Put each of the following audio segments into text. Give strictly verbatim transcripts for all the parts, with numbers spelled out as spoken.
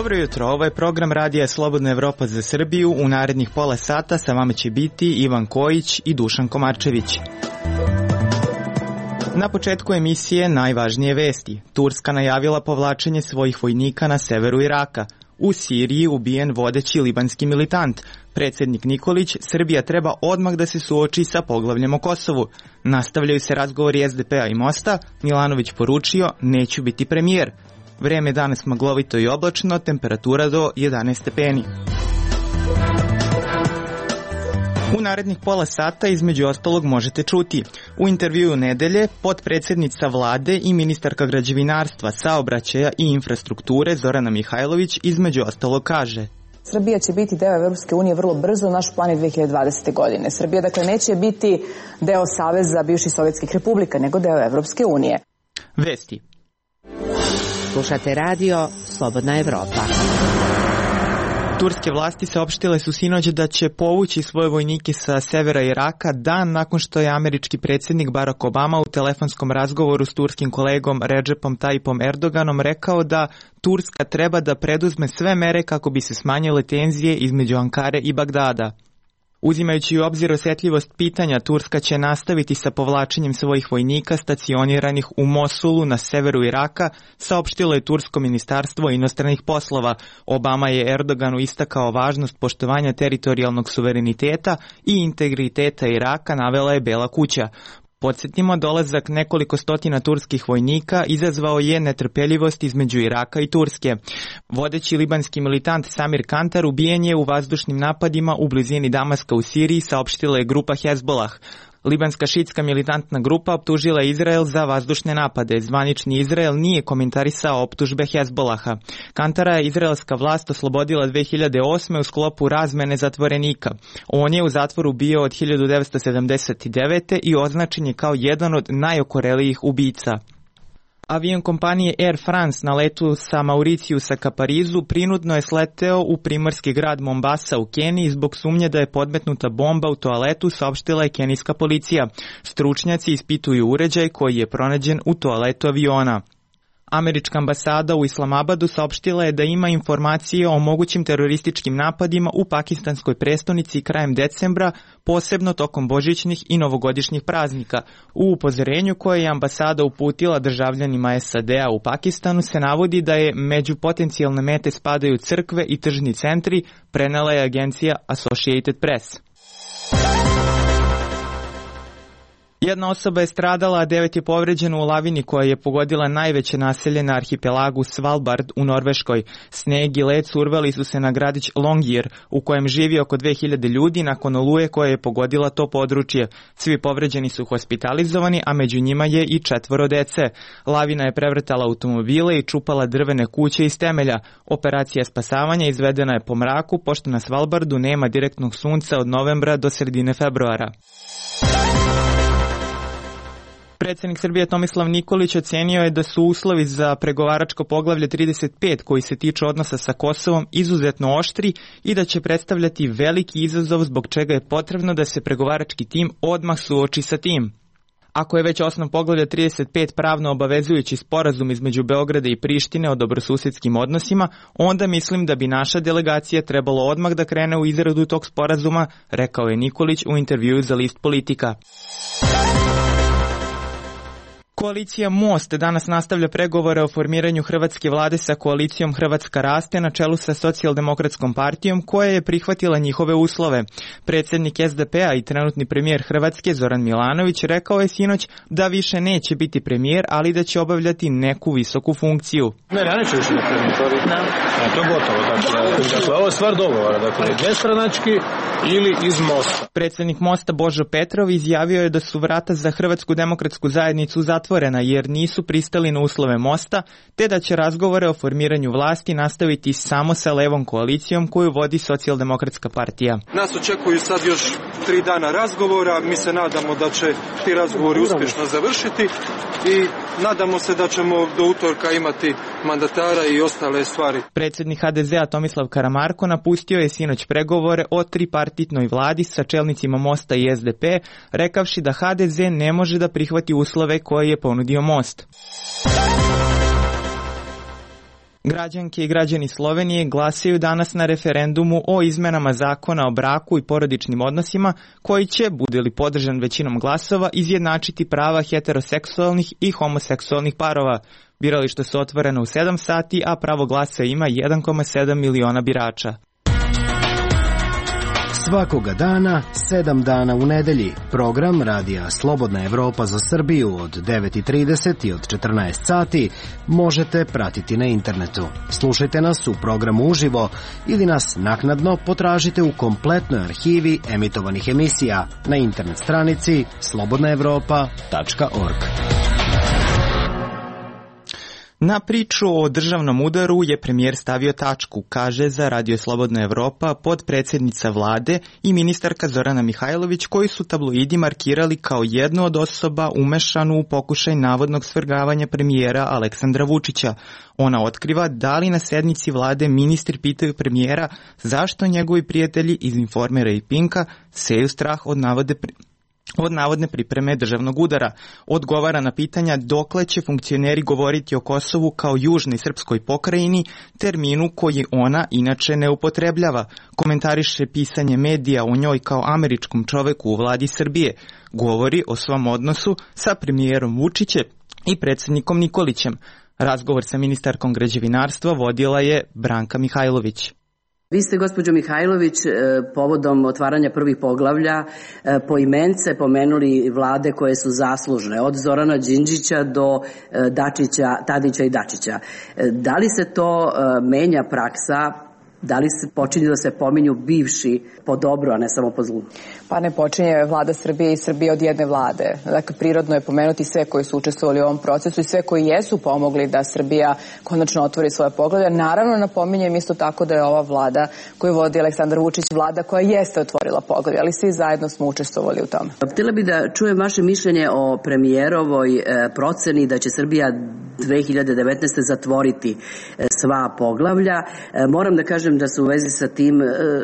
Dobro jutro, ovo je program Radija Slobodna Evropa za Srbiju. U narednih pola sata sa vama će biti Ivan Kojić i Dušan Komarčević. Na početku emisije najvažnije vesti. Turska najavila povlačenje svojih vojnika na severu Iraka. U Siriji ubijen vodeći libanski militant. Predsjednik Nikolić, Srbija treba odmah da se suoči sa poglavljem o Kosovu. Nastavljaju se razgovori es de pe a i Mosta. Milanović poručio, neću biti premijer. Vreme danas maglovito i oblačno, temperatura do jedanaest stepeni. U narednih pola sata između ostalog možete čuti. U intervjuu nedelje potpredsjednica vlade i ministarka građevinarstva, saobraćaja i infrastrukture Zorana Mihajlović između ostalog kaže: Srbija će biti deo Evropske unije vrlo brzo, naš plan je dve hiljade dvadesete. godine. Srbija dakle neće biti deo Saveza bivših sovjetskih republika, nego deo Evropske unije. Vesti. Slušate radio Slobodna Evropa. Turske vlasti saopštile su sinoć da će povući svoje vojnike sa severa Iraka dan nakon što je američki predsjednik Barack Obama u telefonskom razgovoru s turskim kolegom Recepom Tayyipom Erdoganom rekao da Turska treba da preduzme sve mere kako bi se smanjile tenzije između Ankare i Bagdada. Uzimajući u obzir osjetljivost pitanja, Turska će nastaviti sa povlačenjem svojih vojnika stacioniranih u Mosulu na severu Iraka, saopštilo je Tursko ministarstvo inostranih poslova. Obama je Erdoganu istakao važnost poštovanja teritorijalnog suvereniteta i integriteta Iraka, navela je Bela kuća. Podsjetimo, dolazak nekoliko stotina turskih vojnika izazvao je netrpeljivost između Iraka i Turske. Vodeći libanski militant Samir Kantar ubijen je u vazdušnim napadima u blizini Damaska u Siriji, saopštila je grupa Hezbollah. Libanska šitska militantna grupa optužila Izrael za vazdušne napade. Zvanični Izrael nije komentarisao optužbe Hezbollaha. Kantara je izraelska vlast oslobodila dve hiljade osme u sklopu razmene zatvorenika. On je u zatvoru bio od hiljadu devetsto sedamdeset devete. i označen je kao jedan od najokorelijih ubica. Avion kompanije Air France na letu sa Mauricijusa ka Parizu prinudno je sleteo u primorski grad Mombasa u Keniji zbog sumnje da je podmetnuta bomba u toaletu, saopštila je kenijska policija. Stručnjaci ispituju uređaj koji je pronađen u toaletu aviona. Američka ambasada u Islamabadu saopštila je da ima informacije o mogućim terorističkim napadima u pakistanskoj prestonici krajem decembra, posebno tokom božićnih i novogodišnjih praznika. U upozorenju koje je ambasada uputila državljanima es a de a u Pakistanu se navodi da je među potencijalne mete spadaju crkve i tržni centri, prenela je agencija Associated Press. Jedna osoba je stradala, a devet je povređeno u lavini koja je pogodila najveće naselje na arhipelagu Svalbard u Norveškoj. Sneg i led survali su se na gradić Longyear, u kojem živi oko dve hiljade ljudi nakon oluje koja je pogodila to područje. Svi povređeni su hospitalizovani, a među njima je i četvoro dece. Lavina je prevrtala automobile i čupala drvene kuće iz temelja. Operacija spasavanja izvedena je po mraku, pošto na Svalbardu nema direktnog sunca od novembra do sredine februara. Predsjednik Srbije Tomislav Nikolić ocenio je da su uslovi za pregovaračko poglavlje trideset pet koji se tiču odnosa sa Kosovom izuzetno oštri i da će predstavljati veliki izazov zbog čega je potrebno da se pregovarački tim odmah suoči sa tim. Ako je već osnov poglavlja trideset pet pravno obavezujući sporazum između Beograda i Prištine o dobrosusedskim odnosima, onda mislim da bi naša delegacija trebalo odmah da krene u izradu tog sporazuma, rekao je Nikolić u intervjuu za list Politika. Koalicija Most danas nastavlja pregovore o formiranju hrvatske vlade sa koalicijom Hrvatska raste na čelu sa Socijaldemokratskom partijom koja je prihvatila njihove uslove. Predsjednik es de pe a i trenutni premijer Hrvatske Zoran Milanović rekao je sinoć da više neće biti premijer, ali da će obavljati neku visoku funkciju. Ne, ja neću više biti premijer. No. Ja, to je gotovo. Dakle, dakle, ovo je stvar dogovora. Dakle, nestranački ili iz Mosta. Predsjednik Mosta Božo Petrov izjavio je da su vrata za Hrvatsku demokratsku zajednicu zatvorena jer nisu pristali na uslove Mosta, te da će razgovore o formiranju vlasti nastaviti samo sa levom koalicijom koju vodi Socijaldemokratska partija. Nas očekuju sad još tri dana razgovora, mi se nadamo da će ti razgovori uspješno završiti i nadamo se da ćemo do utorka imati mandatara i ostale stvari. Predsjednik ha de ze a Tomislav Karamarko napustio je sinoć pregovore o tripartitnoj vladi sa čelnicima Mosta i es de pe, rekavši da ha de ze ne može da prihvati uslove koje je ponudio Most. Građanke i građani Slovenije glasaju danas na referendumu o izmenama zakona o braku i porodičnim odnosima koji će, bude li podržan većinom glasova, izjednačiti prava heteroseksualnih i homoseksualnih parova. Birališta su otvorena u sedam sati, a pravo glasa ima jedan zarez sedam miliona birača. Svakoga dana, sedam dana u nedelji. Program Radija Slobodna Evropa za Srbiju od devet i trideset i od četrnaest sati možete pratiti na internetu. Slušajte nas u programu uživo ili nas naknadno potražite u kompletnoj arhivi emitovanih emisija na internet stranici slobodna evropa tačka org. Na priču o državnom udaru je premijer stavio tačku, kaže za Radio Slobodna Evropa podpredsjednica vlade i ministarka Zorana Mihajlović, koji su tabloidi markirali kao jednu od osoba umešanu u pokušaj navodnog svrgavanja premijera Aleksandra Vučića. Ona otkriva da li na sednici vlade ministri pitaju premijera zašto njegovi prijatelji iz Informera i Pinka seju strah od navode od navodne pripreme državnog udara. Odgovara na pitanja dokle će funkcioneri govoriti o Kosovu kao južnoj srpskoj pokrajini, terminu koji ona inače ne upotrebljava. Komentariše pisanje medija o njoj kao američkom čoveku u vladi Srbije. Govori o svom odnosu sa premijerom Vučićem i predsjednikom Nikolićem. Razgovor sa ministarkom građevinarstva vodila je Branka Mihajlović. Vi ste, gospođo Mihajlović, povodom otvaranja prvih poglavlja poimence pomenuli vlade koje su zaslužne, od Zorana Đinđića do Dačića, Tadića i Dačića. Da li se to menja praksa? Da li se počinju da se pominju bivši po dobro, a ne samo po zlu? Pa ne počinje vlada Srbije i Srbije od jedne vlade. Dakle, prirodno je pomenuti sve koji su učestvovali u ovom procesu i sve koji jesu pomogli da Srbija konačno otvori svoje poglavlja. Naravno, napominjem isto tako da je ova vlada koju vodi Aleksandar Vučić vlada koja jeste otvorila poglavlja, ali svi zajedno smo učestvovali u tome. Htjela bi da čujem vaše mišljenje o premijerovoj proceni da će Srbija dve hiljade devetnaeste. zatvoriti sva poglavlja. Moram da kažem da su u vezi sa tim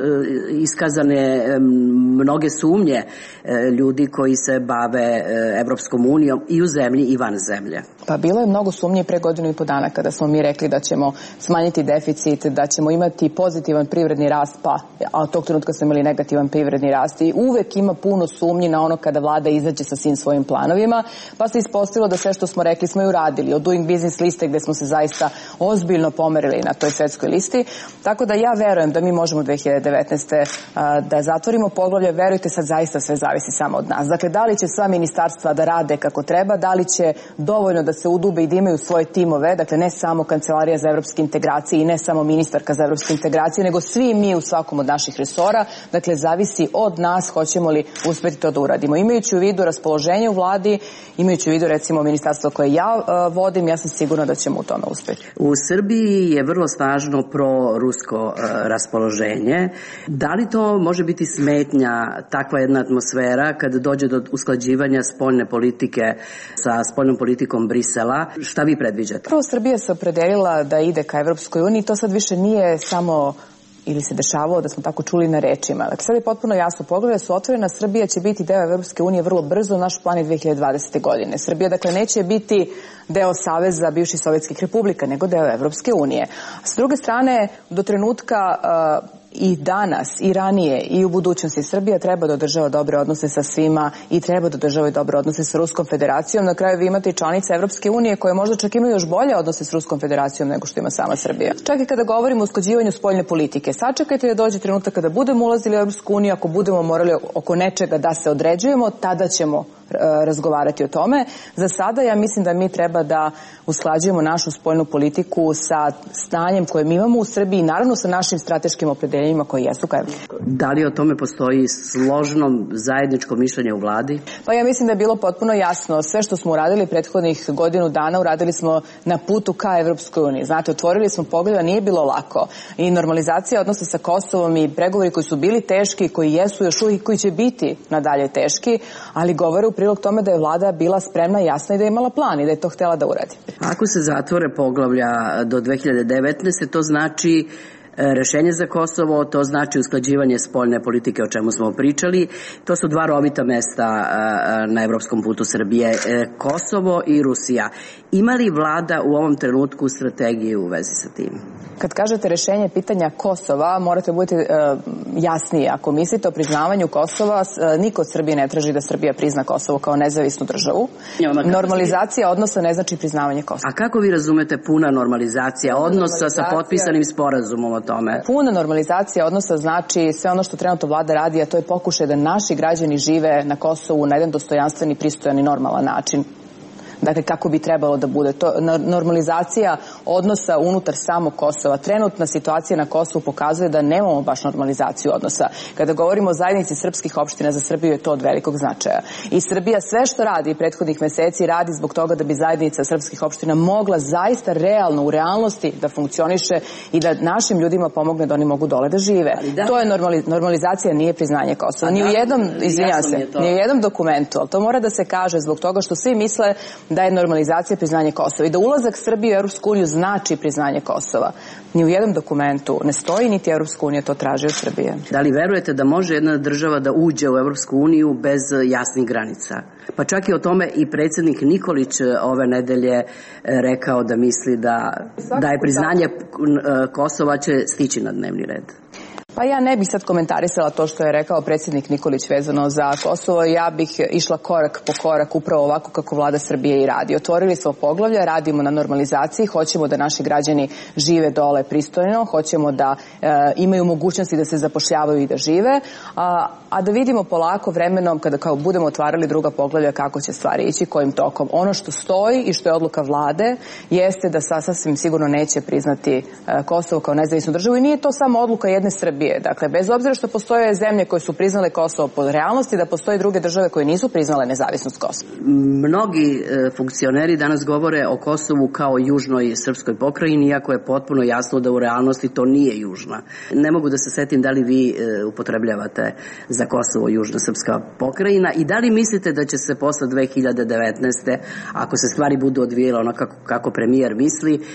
iskazane mnoge sumnje ljudi koji se bave Evropskom unijom i u zemlji i van zemlje. Pa bilo je mnogo sumnje pre godinu i po dana kada smo mi rekli da ćemo smanjiti deficit, da ćemo imati pozitivan privredni rast, pa a od tog trenutka smo imali negativan privredni rast i uvek ima puno sumnji na ono kada vlada izađe sa svim svojim planovima, pa se ispostavilo da sve što smo rekli smo i uradili, od Doing Business liste gde smo se zaista ozbiljno pomerili na toj svetskoj listi, tako da ja verujem da mi možemo dve hiljade devetnaeste. da zatvorimo poglavlje, verujte sad zaista sve zavisi samo od nas. Dakle, da li će sva ministarstva da rade kako treba, da li će dovoljno da se udube i da imaju svoje timove, dakle ne samo Kancelarija za evropske integracije i ne samo ministarka za evropske integracije, nego svi mi u svakom od naših resora, dakle zavisi od nas hoćemo li uspeti to da uradimo. Imajući u vidu raspoloženje u vladi, imajući u vidu recimo ministarstvo koje ja uh, vodim, ja sam sigurna da ćemo u tome uspeti. U Srbiji je vrlo snažno pro-rusko uh, raspoloženje. Da li to može biti smetnja, takva jedna atmosfera kada dođe do usklađivanja spoljne politike sa spoljnom politikom Brisela? Šta vi predviđate? Prvo, Srbija se opredelila da ide ka Evropskoj uniji. To sad više nije samo ili se dešavalo da smo tako čuli na rečima. Dakle, sad je potpuno jasno, poglavlja su otvorena, Srbija će biti deo Evropske unije vrlo brzo, naš plan je dve hiljade dvadesete. godine. Srbija, dakle, neće biti deo Saveza bivših sovjetskih republika, nego deo Evropske unije. S druge strane, do trenutka uh, i danas, i ranije, i u budućnosti Srbija treba da održava dobre odnose sa svima i treba da održava i dobre odnose sa Ruskom federacijom. Na kraju vi imate i članice Evropske unije koje možda čak imaju još bolje odnose s Ruskom federacijom nego što ima sama Srbija. Čak i kada govorimo o usklađivanju spoljne politike, sačekajte da dođe trenutak kada budemo ulazili u Evropsku uniju, ako budemo morali oko nečega da se određujemo, tada ćemo razgovarati o tome. Za sada ja mislim da mi treba da usklađujemo našu spoljnu politiku sa stanjem koje mi imamo u Srbiji i naravno sa našim strateškim opredeljenjima koji jesu kao Evropska. Da li o tome postoji složno zajedničko mišljenje u vladi? Pa ja mislim da je bilo potpuno jasno. Sve što smo uradili prethodnih godinu dana uradili smo na putu ka Evropskoj uniji. Znate, otvorili smo poglavlja, nije bilo lako. I normalizacija odnosa sa Kosovom i pregovori koji su bili teški, koji jesu još uvijek, koji će biti nadalje teški, ali govore u prilog tome da je vlada bila spremna, jasna i da je imala plan i da je to htjela da uradi. Ako se zatvore poglavlja do dve hiljade devetnaeste. to znači rešenje za Kosovo, to znači usklađivanje spoljne politike, o čemu smo pričali. To su dva rovita mesta na evropskom putu Srbije, Kosovo i Rusija. Ima li vlada u ovom trenutku strategiju u vezi sa tim? Kad kažete rešenje pitanja Kosova, morate budete uh, jasniji. Ako mislite o priznavanju Kosova, uh, niko od Srbije ne traži da Srbija prizna Kosovo kao nezavisnu državu. Normalizacija odnosa ne znači priznavanje Kosova. A kako vi razumete puna normalizacija odnosa sa potpisanim sporazumom o tome? Puna normalizacija odnosa znači sve ono što trenutno vlada radi, a to je pokušaj da naši građani žive na Kosovu na jedan dostojanstveni, pristojan i normalan način. Dakle, kako bi trebalo da bude. To, normalizacija odnosa unutar samog Kosova. Trenutna situacija na Kosovu pokazuje da nemamo baš normalizaciju odnosa. Kada govorimo o zajednici srpskih opština, za Srbiju je to od velikog značaja. I Srbija sve što radi prethodnih meseci radi zbog toga da bi zajednica srpskih opština mogla zaista realno, u realnosti da funkcioniše i da našim ljudima pomogne da oni mogu dole da žive. Da. To je normali, normalizacija, nije priznanje Kosova. Ni u jednom, izvinjam se, ni u jednom dokumentu, ali to mora da se kaže zbog toga što svi misle da je normalizacija priznanje Kosova i da ulazak Srbije u Evropsku uniju znači priznanje Kosova. Ni u jednom dokumentu ne stoji, niti Evropska unija to traži od Srbije. Da li verujete da može jedna država da uđe u Evropsku uniju bez jasnih granica? Pa čak i o tome i predsjednik Nikolić ove nedelje rekao da misli da, da je priznanje Kosova će stići na dnevni red. Pa ja ne bih sad komentarisala to što je rekao predsjednik Nikolić vezano za Kosovo. Ja bih išla korak po korak upravo ovako kako vlada Srbije i radi. Otvorili smo poglavlja, radimo na normalizaciji, hoćemo da naši građani žive dole pristojno, hoćemo da e, imaju mogućnosti da se zapošljavaju i da žive, a, a da vidimo polako vremenom kada kao budemo otvarali druga poglavlja kako će stvari ići, kojim tokom. Ono što stoji i što je odluka vlade jeste da sasvim sigurno neće priznati e, Kosovo kao nezavisnu državu i nije to samo odluka jedne Srbije. Dakle, bez obzira što postoje zemlje koje su priznale Kosovo po realnosti, da postoje druge države koje nisu priznale nezavisnost Kosova. Mnogi e, funkcioneri danas govore o Kosovu kao južnoj srpskoj pokrajini, iako je potpuno jasno da u realnosti to nije južna. Ne mogu da se setim da li vi e, upotrebljavate za Kosovo južna srpska pokrajina i da li mislite da će se posle dve hiljade devetnaeste. ako se stvari budu odvijele onako kako, kako premijer misli, e,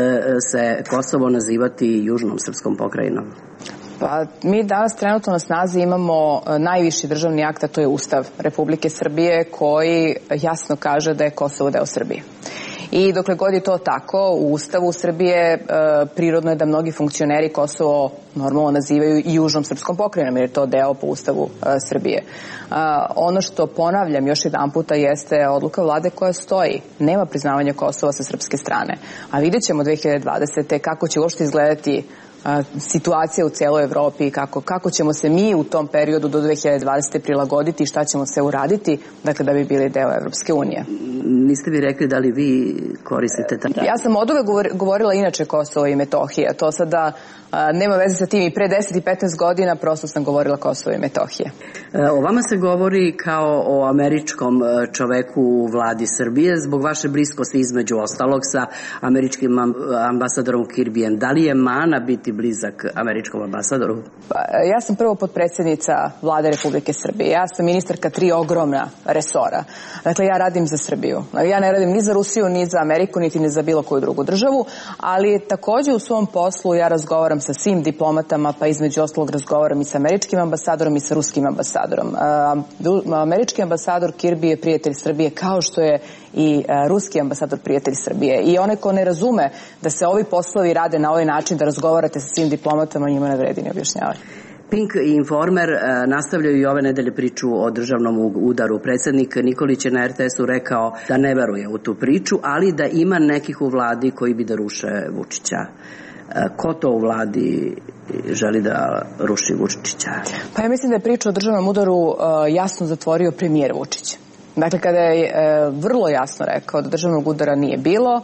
se Kosovo nazivati južnom srpskom pokrajinom? Pa mi danas trenutno na snazi imamo najviši državni akt, a to je Ustav Republike Srbije koji jasno kaže da je Kosovo deo Srbije. I dokle god je to tako, u Ustavu Srbije e, prirodno je da mnogi funkcioneri Kosovo normalno nazivaju i južnom srpskom pokrajinom, jer je to deo po Ustavu e, Srbije. E, ono što ponavljam još jedan puta jeste odluka vlade koja stoji. Nema priznavanja Kosova sa srpske strane. A vidjet ćemo dve hiljade dvadesete. kako će uopšte izgledati situacija u cijeloj Evropi i kako, kako ćemo se mi u tom periodu do dve hiljade dvadesete. prilagoditi i šta ćemo sve uraditi, dakle da bi bili deo Evropske unije. Niste vi rekli da li vi koristite ta... Ja sam od uvek govorila inače Kosovo i Metohija. To sada a, nema veze sa tim i pre deset i petnaest godina prosto sam govorila Kosovo i Metohija. O vama se govori kao o američkom čoveku u vladi Srbije zbog vaše bliskosti između ostalog sa američkim ambasadorom Kirbijem. Da li je mana biti blizak američkom ambasadoru? Pa, ja sam prvo potpredsjednica vlade Republike Srbije. Ja sam ministarka tri ogromna resora. Dakle, ja radim za Srbiju. Ja ne radim ni za Rusiju, ni za Ameriku, niti ni za bilo koju drugu državu, ali takođe u svom poslu ja razgovaram sa svim diplomatama, pa između ostalog razgovaram i sa američkim ambasadorom i sa ruskim ambasadorom. Američki ambasador Kirbi je prijatelj Srbije, kao što je i ruski ambasador prijatelj Srbije. I onaj ko ne razume da se ovi poslovi rade na ovaj način, da razgovarate sa svim diplomatama, njima ne vredi ni objašnjavati. Pink i Informer nastavljaju i ove nedelje priču o državnom udaru. Predsjednik Nikolić je na er te esu rekao da ne veruje u tu priču, ali da ima nekih u vladi koji bi da ruše Vučića. Ko to u vladi želi da ruši Vučića? Pa ja mislim da je priča o državnom udaru jasno zatvorio premijer Vučić. Dakle, kada je vrlo jasno rekao da državnog udara nije bilo,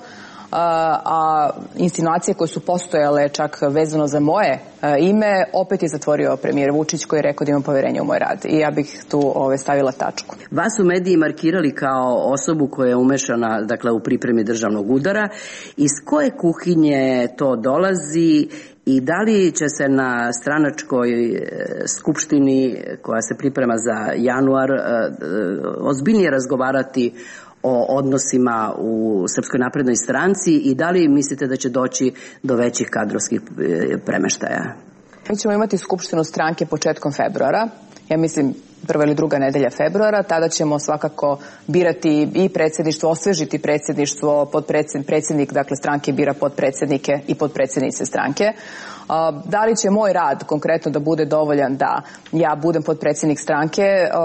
a insinuacije koje su postojale čak vezano za moje ime, opet je zatvorio premijer Vučić koji je rekao da ima poverenje u moj rad. I ja bih tu ove, stavila tačku. Vas su mediji markirali kao osobu koja je umešana, dakle, u pripremi državnog udara. Iz koje kuhinje to dolazi i da li će se na stranačkoj skupštini koja se priprema za januar ozbiljnije razgovarati o odnosima u Srpskoj naprednoj stranci i da li mislite da će doći do većih kadrovskih premeštaja? Mi ćemo imati skupštinu stranke početkom februara, ja mislim prva ili druga nedelja februara, tada ćemo svakako birati i predsjedništvo, osvežiti predsjedništvo, predsjednik, dakle stranke bira podpredsjednike i podpredsjednice stranke. Da li će moj rad konkretno da bude dovoljan da ja budem podpredsjednik stranke,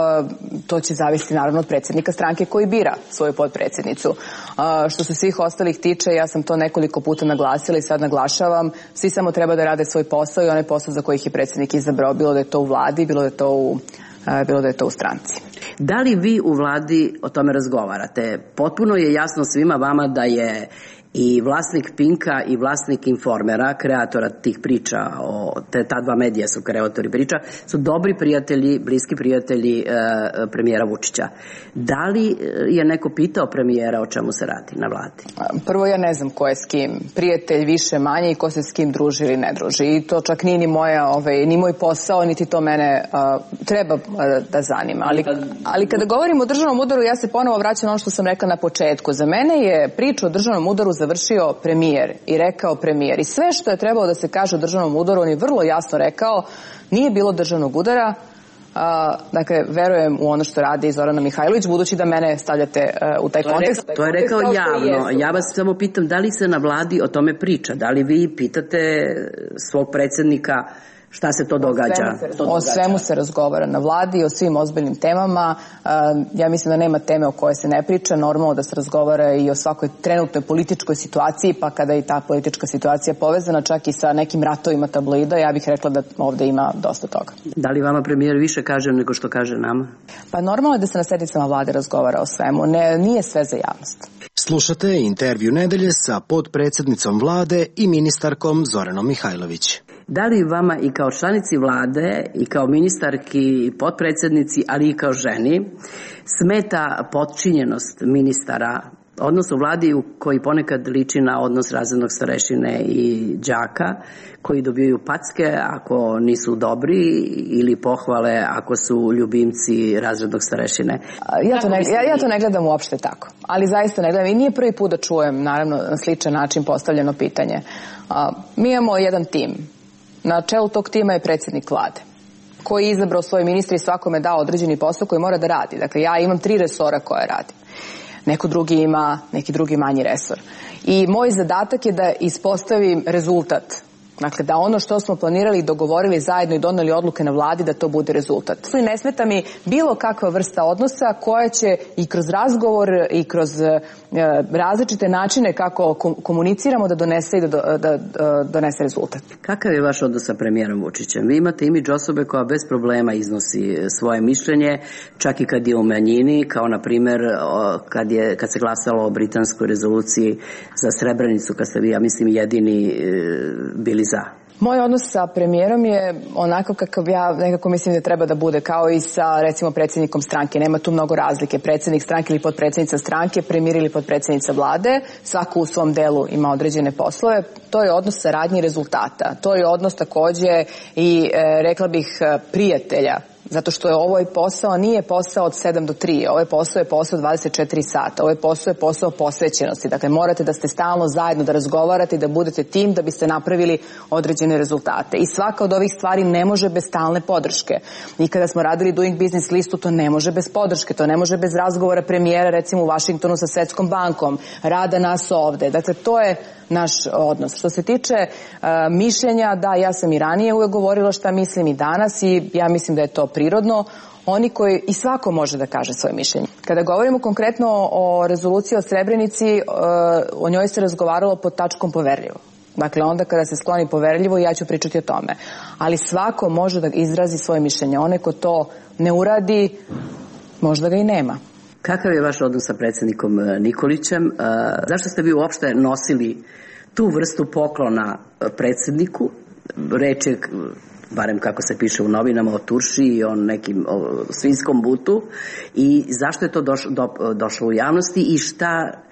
to će zavisiti naravno od predsjednika stranke koji bira svoju podpredsjednicu. Što se svih ostalih tiče, ja sam to nekoliko puta naglasila i sad naglašavam, svi samo treba da rade svoj posao i onaj posao za koji ih je predsjednik izabrao, bilo da je to u vladi, bilo da je to u bilo da je to u stranci. Da li vi u vladi o tome razgovarate? Potpuno je jasno svima vama da je i vlasnik Pinka i vlasnik Informera, kreatora tih priča, o, te, ta dva medija su kreatori priča, su dobri prijatelji, bliski prijatelji e, premijera Vučića. Da li je neko pitao premijera o čemu se radi na vladi? Prvo, ja ne znam ko je s kim prijatelj više manje i ko se s kim druži ili ne druži. I to čak nije ni, moja, ovaj, ni moj posao, niti to mene a, treba a, da zanima. Ali, ali kada govorimo o državnom udaru, ja se ponovo vraćam na ono što sam rekla na početku. Za mene je priča o državnom udaru završio premijer i rekao premijer. I sve što je trebalo da se kaže o državnom udaru, on je vrlo jasno rekao, nije bilo državnog udara. A, dakle, verujem u ono što radi Zorana Mihajlović, budući da mene stavljate uh, u taj to kontekst. Je rekao, to je rekao javno. Ja vas samo pitam, da li se na vladi o tome priča? Da li vi pitate svog predsjednika šta se to događa? O svemu se, o svemu se razgovara na vladi, o svim ozbiljnim temama. Ja mislim da nema teme o kojoj se ne priča. Normalno da se razgovara i o svakoj trenutnoj političkoj situaciji, pa kada je ta politička situacija povezana čak i sa nekim ratovima tabloida, ja bih rekla da ovdje ima dosta toga. Da li vama premijer više kaže nego što kaže nama? Pa normalno je da se na sednicama vlade razgovara o svemu. Ne, nije sve za javnost. Slušate intervju nedelje sa podpredsjednicom vlade i ministarkom Zoranom Mihajlović. Da li vama i kao članici vlade i kao ministarki i podpredsjednici, ali i kao ženi, smeta potčinjenost ministara, odnos u vladi u koji ponekad liči na odnos razrednog starešine i đaka, koji dobijaju packe ako nisu dobri ili pohvale ako su ljubimci razrednog starešine? Ja to, ne, ja, ja to ne gledam uopšte tako, ali zaista ne gledam i nije prvi put da čujem, naravno, na sličan način postavljeno pitanje. A, mi imamo jedan tim. Na čelu tog tima je predsjednik vlade, koji je izabrao svoje ministre i svakome dao određeni posao koji mora da radi. Dakle, ja imam tri resora koje radim. Neko drugi ima neki drugi manji resor. I moj zadatak je da ispostavim rezultat. Dakle, da ono što smo planirali i dogovorili zajedno i doneli odluke na vladi, da to bude rezultat. I ne smeta mi bilo kakva vrsta odnosa koja će i kroz razgovor i kroz e, različite načine kako komuniciramo da donese i da, da, da donese rezultat. Kakav je vaš odnos sa premijerom Vučićem? Vi imate imidž osobe koja bez problema iznosi svoje mišljenje, čak i kad je u manjini, kao na primjer kad, je, kad se glasalo o britanskoj rezoluciji za Srebrenicu, kad ste vi, ja mislim, jedini bili za. Moj odnos sa premijerom je onako kakav ja nekako mislim da treba da bude, kao i sa recimo predsjednikom stranke. Nema tu mnogo razlike. Predsjednik stranke ili podpredsjednica stranke, premijer ili podpredsjednica vlade, svako u svom delu ima određene poslove. To je odnos saradnje i rezultata. To je odnos takođe i e, rekla bih prijatelja. Zato što je ovaj posao nije posao od sedam do tri, ovaj posao je posao dvadeset četiri sata, ovaj posao je posao posvećenosti. Dakle, morate da ste stalno zajedno, da razgovarate i da budete tim da biste napravili određene rezultate. I svaka od ovih stvari ne može bez stalne podrške. I kada smo radili Doing Business listu, to ne može bez podrške, to ne može bez razgovora premijera, recimo u Vašingtonu sa Svetskom bankom, rada nas ovde. Dakle, to je naš odnos. Što se tiče uh, mišljenja, da, ja sam i ranije uvek govorila šta mislim i danas i ja mislim da je to prirodno. Oni koji, i svako može da kaže svoje mišljenje. Kada govorimo konkretno o rezoluciji o Srebrenici, uh, o njoj se razgovaralo pod tačkom poverljivo. Dakle, onda kada se skloni poverljivo, ja ću pričati o tome. Ali svako može da izrazi svoje mišljenje. Onaj ko to ne uradi, možda ga i nema. Kakav je vaš odnos sa predsjednikom Nikolićem? Zašto ste vi uopšte nosili tu vrstu poklona predsjedniku? Reč je, barem kako se piše u novinama, o turši i o nekim o svinjskom butu. I zašto je to došlo, do, došlo u javnosti i šta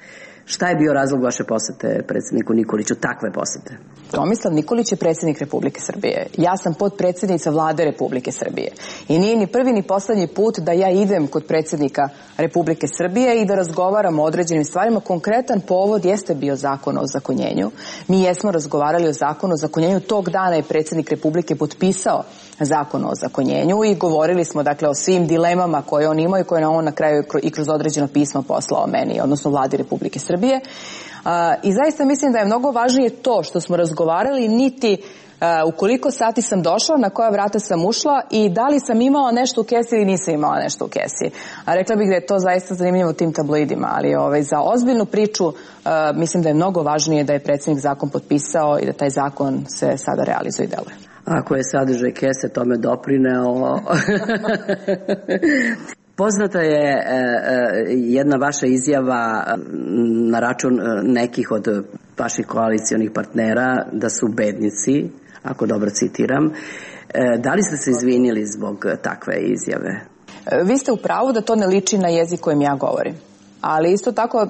Šta je bio razlog vaše posete predsjedniku Nikoliću, takve posete? Tomislav Nikolić je predsjednik Republike Srbije. Ja sam potpredsjednica Vlade Republike Srbije. I nije ni prvi ni poslednji put da ja idem kod predsjednika Republike Srbije i da razgovaram o određenim stvarima. Konkretan povod jeste bio zakon o ozakonjenju. Mi jesmo razgovarali o zakonu o ozakonjenju. Tog dana je predsjednik Republike potpisao zakon o ozakonjenju i govorili smo dakle o svim dilemama koje on ima i koje on na kraju i kroz određeno pismo poslao meni, odnosno Vladi Republike Srbije. I zaista mislim da je mnogo važnije to što smo razgovarali, niti u koliko sati sam došla, na koja vrata sam ušla i da li sam imala nešto u kesi ili nisam imala nešto u kesi. A rekla bih da je to zaista zanimljivo tim tabloidima, ali ovaj, za ozbiljnu priču uh, mislim da je mnogo važnije da je predsjednik zakon potpisao i da taj zakon se sada realizuje i deluje. Ako je sadržaj kese tome doprineo... Poznata je e, e, jedna vaša izjava na račun nekih od vaših koalicijonih partnera da su bednici, ako dobro citiram. E, da li ste se izvinili zbog takve izjave? Vi ste u pravu da to ne liči na jezik kojim ja govorim. Ali isto tako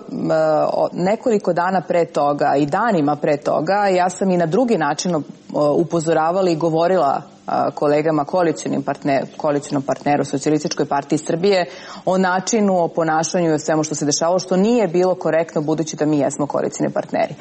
nekoliko dana pre toga i danima pre toga ja sam i na drugi način upozoravala i govorila kolegama koalicionim partner, koalicionom partneru Socijalističkoj partiji Srbije o načinu, o ponašanju i o svemu što se dešavalo, što nije bilo korektno budući da mi jesmo koalicioni partneri.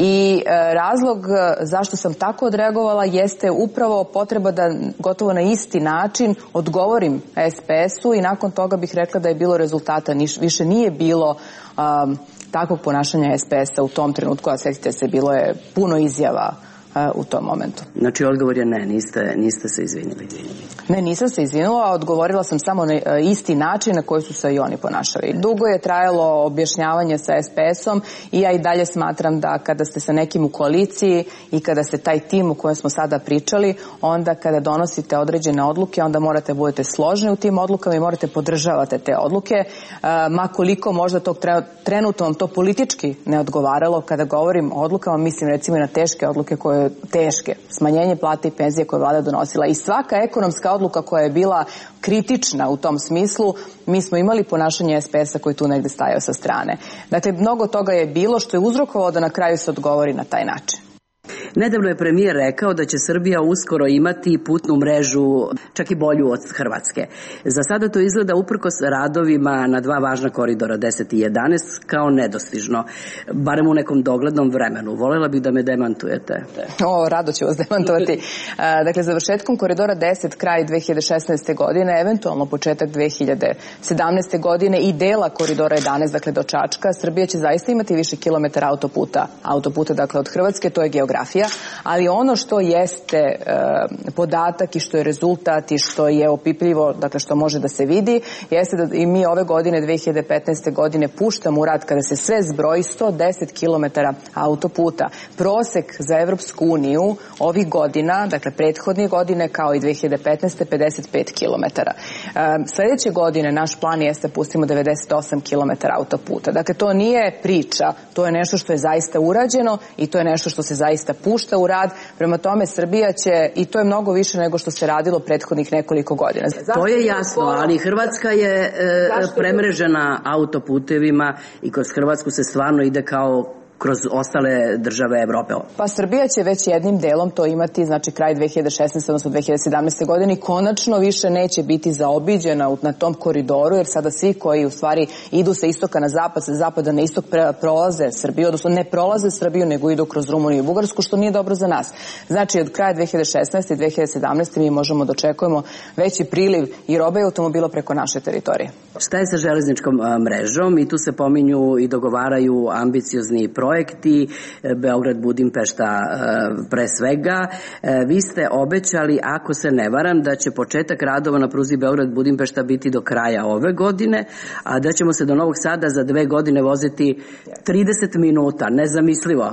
I razlog zašto sam tako odreagovala jeste upravo potreba da gotovo na isti način odgovorim es pe es-u i nakon toga bih rekla da je bilo rezultata, više nije bilo um, takvog ponašanja es pe es-a u tom trenutku, a sjetite se, bilo je puno izjava u tom momentu. Znači odgovor je ne, niste, niste se izvinili. Ne, nisam se izvinula, a odgovorila sam samo na isti način na koji su se i oni ponašali. Dugo je trajalo objašnjavanje sa es pe es-om i ja i dalje smatram da kada ste sa nekim u koaliciji i kada ste taj tim u kojem smo sada pričali, onda kada donosite određene odluke, onda morate budete složni u tim odlukama i morate podržavate te odluke, ma koliko možda tog trenutno vam to politički ne odgovaralo. Kada govorim o odlukama, mislim recimo i na teške odluke koje teške, smanjenje plate i penzije koje je vlada donosila i svaka ekonomska odluka koja je bila kritična u tom smislu, mi smo imali ponašanje es pe es-a koji tu negde stajao sa strane. Dakle, mnogo toga je bilo što je uzrokovalo da na kraju se odgovori na taj način. Nedavno je premijer rekao da će Srbija uskoro imati putnu mrežu čak i bolju od Hrvatske. Za sada to izgleda uprkos radovima na dva važna koridora deset i jedanaest kao nedostižno, barem u nekom doglednom vremenu. Volela bih da me demantujete. O, rado ću vas demantovati. Dakle, završetkom koridora deset kraj dve hiljade šesnaeste. godine, eventualno početak dve hiljade sedamnaeste. godine i dela koridora jedanaest, dakle do Čačka, Srbija će zaista imati više kilometara autoputa. Autoputa, dakle, od Hrvatske, to je geografija, ali ono što jeste e, podatak i što je rezultat i što je opipljivo, dakle što može da se vidi, jeste da i mi ove godine, dve hiljade petnaeste. godine, puštamo u rad, kada se sve zbroji, sto deset kilometara autoputa. Prosek za Evropsku uniju ovih godina, dakle prethodne godine, kao i dve hiljade petnaeste. pedeset pet kilometara. E, sledeće godine naš plan jeste da pustimo devedeset osam kilometara autoputa. Dakle, to nije priča, to je nešto što je zaista urađeno i to je nešto što se zaista pušta u rad. Prema tome, Srbija će, i to je mnogo više nego što se radilo prethodnih nekoliko godina. Zašto to je jasno, ali Hrvatska je e, premrežena autoputevima i kroz Hrvatsku se stvarno ide kao kroz ostale države Evrope. Pa Srbija će već jednim delom to imati, znači kraj dve hiljade šesnaeste. odnosno dve hiljade sedamnaeste. godine i konačno više neće biti zaobiđena na tom koridoru, jer sada svi koji u stvari idu sa istoka na zapad, sa zapada na istok prolaze Srbiju, odnosno ne prolaze Srbiju, nego idu kroz Rumuniju i Bugarsku, što nije dobro za nas. Znači od kraja dve hiljade šesnaeste. i dve hiljade sedamnaeste. mi možemo da očekujemo veći priliv i robe i automobila preko naše teritorije. Šta je sa železničkom mrežom? I tu se pominju i dogovaraju ambiciozni projekti projekti, Beograd-Budimpešta pre svega. Vi ste obećali, ako se ne varam, da će početak radova na pruzi Beograd-Budimpešta biti do kraja ove godine, a da ćemo se do Novog Sada za dve godine voziti trideset minuta. Nezamislivo.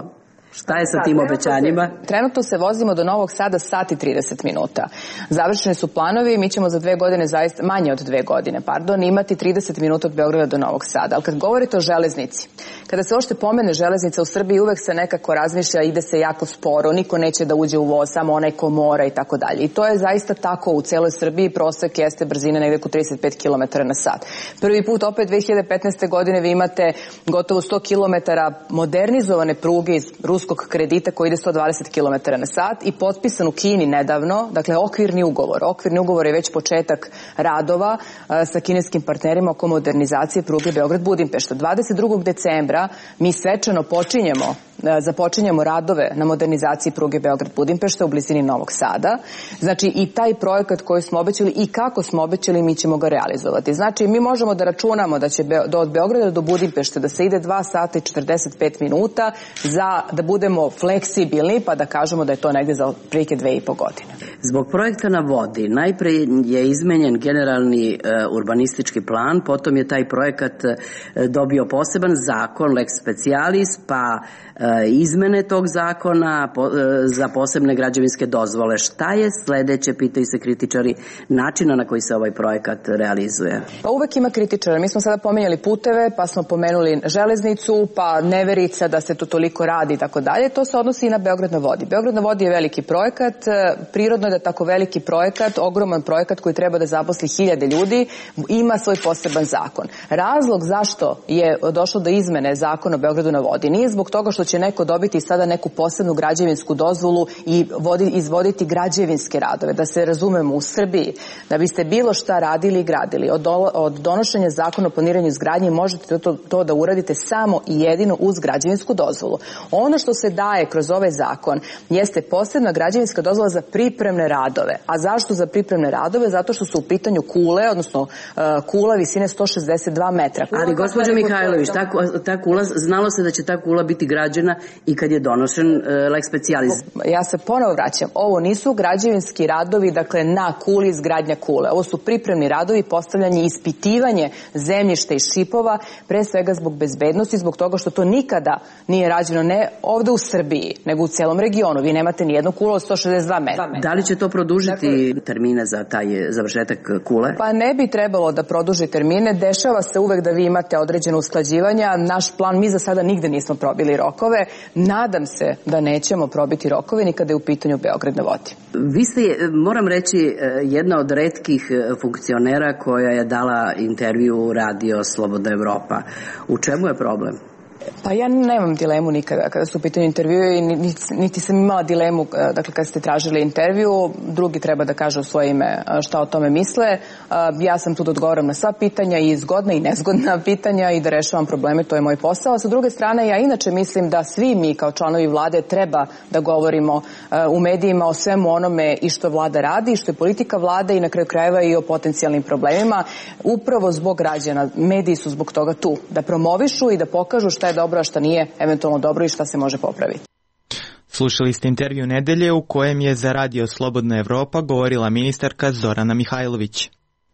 Šta je sa tim obećanjima? Trenutno se vozimo do Novog Sada sat i trideset minuta. Završeni su planovi, mi ćemo za dve godine, zaista manje od dve godine, pardon, imati trideset minuta od Beograda do Novog Sada. Ali kad govorite o železnici, kada se uopšte pomene železnica u Srbiji, uvek se nekako razmišlja, ide se jako sporo, niko neće da uđe u voz, samo onaj ko mora i tako dalje. I to je zaista tako u celoj Srbiji, prosek jeste brzine negde oko trideset pet kilometara na sat. Prvi put opet dve hiljade petnaeste. godine vi imate gotovo sto kilometara modernizovane pruge iz ruskog kredita koji ide sto dvadeset kilometara na sat i potpisan u Kini nedavno, dakle okvirni ugovor. Okvirni ugovor je već početak radova a, sa kineskim partnerima oko modernizacije pruge Beograd-Budimpešta. dvadeset drugog decembra mi svečano počinjemo započinjemo radove na modernizaciji pruge Beograd-Budimpešta u blizini Novog Sada. Znači i taj projekat koji smo obećali i kako smo obećali mi ćemo ga realizovati. Znači mi možemo da računamo da će od Beograda do Budimpešte da se ide dva sata i četrdeset pet minuta za da budemo fleksibilni pa da kažemo da je to negde za prilike dve i po godine. Zbog projekta na vodi najpre je izmenjen generalni e, urbanistički plan, potom je taj projekat e, dobio poseban zakon lex specialis, pa izmene tog zakona za posebne građevinske dozvole. Šta je sledeće, pitaju se kritičari, načina na koji se ovaj projekat realizuje? Pa uvek ima kritičara. Mi smo sada pomenjali puteve, pa smo pomenuli železnicu, pa neverica da se to toliko radi i tako dalje. To se odnosi i na Beograd na vodi. Beograd na vodi je veliki projekat. Prirodno je da tako veliki projekat, ogroman projekat koji treba da zaposli hiljade ljudi, ima svoj poseban zakon. Razlog zašto je došlo do izmene zakona o Beogradu na vodi nije zbog toga što će neko dobiti sada neku posebnu građevinsku dozvolu i vodi, izvoditi građevinske radove. Da se razumemo, u Srbiji, da biste bilo šta radili i gradili, od, do, od donošenja zakona o planiranju izgradnje možete to, to da uradite samo i jedino uz građevinsku dozvolu. Ono što se daje kroz ovaj zakon jeste posebna građevinska dozvola za pripremne radove. A zašto za pripremne radove? Zato što su u pitanju kule, odnosno uh, kula visine sto šezdeset dva metra. Ali gospođo Mihajlović, ta, ta kula, znalo se da će ta kula biti građena i kad je donošen uh, lex specialis. Ja se ponovo vraćam. Ovo nisu građevinski radovi, dakle na kuli izgradnja kule. Ovo su pripremni radovi, postavljanje i ispitivanje zemljišta i šipova, pre svega zbog bezbednosti, zbog toga što to nikada nije rađeno ne ovde u Srbiji, nego u celom regionu. Vi nemate ni jednu kulu od sto šezdeset dva metra. Da li će to produžiti dakle, termine za taj završetak kule? Pa ne bi trebalo da produži termine. Dešava se uvek da vi imate određene usklađivanja. Naš plan, mi za sada nigde nismo probili rokove. Nadam se da nećemo probiti rokove ni kada je u pitanju Beograd na vodi. Vi ste, moram reći, jedna od retkih funkcionera koja je dala intervju u Radio Slobodna Evropa. U čemu je problem? Pa ja nemam dilemu nikada kada su u pitanju intervju i niti, niti sam imala dilemu dakle kad ste tražili intervju, drugi treba da kažu u svoje ime šta o tome misle. Ja sam tu da odgovaram na sva pitanja i zgodna i nezgodna pitanja i da rešavam probleme, to je moj posao. A sa druge strane, ja inače mislim da svi mi kao članovi vlade treba da govorimo u medijima o svemu onome i što vlada radi, i što je politika vlade i na kraju krajeva i o potencijalnim problemima. Upravo zbog građana, mediji su zbog toga tu, da promovišu i da pokažu šta je dobro, a šta nije eventualno dobro i šta se može popraviti. Slušali ste intervju nedelje u kojem je za Radio Slobodna Evropa govorila ministarka Zorana Mihajlović.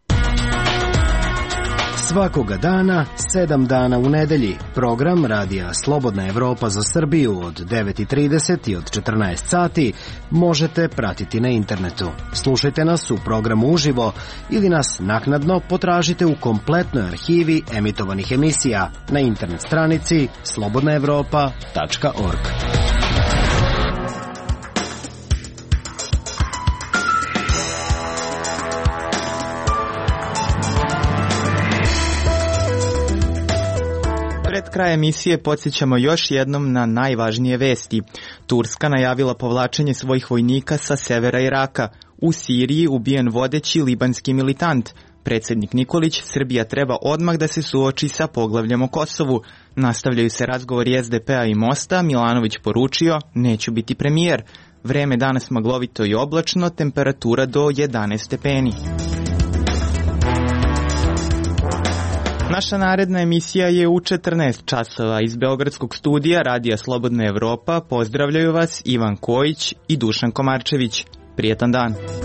Svakoga dana, sedam dana u nedelji, program Radija Slobodna Evropa za Srbiju od devet i trideset i od četrnaest sati možete pratiti na internetu. Slušajte nas u programu uživo ili nas naknadno potražite u kompletnoj arhivi emitovanih emisija na internet stranici slobodna evropa tačka org. Pred kraj emisije podsjećamo još jednom na najvažnije vesti. Turska najavila povlačenje svojih vojnika sa severa Iraka. U Siriji ubijen vodeći libanski militant. Predsjednik Nikolić, Srbija treba odmah da se suoči sa poglavljem o Kosovu. Nastavljaju se razgovori S D P-a i Mosta, Milanović poručio, neću biti premijer. Vreme danas maglovito i oblačno, temperatura do jedanaest stepeni. Naša naredna emisija je u četrnaest časova. Iz Beogradskog studija Radija Slobodna Evropa pozdravljaju vas Ivan Kojić i Dušan Komarčević. Prijetan dan.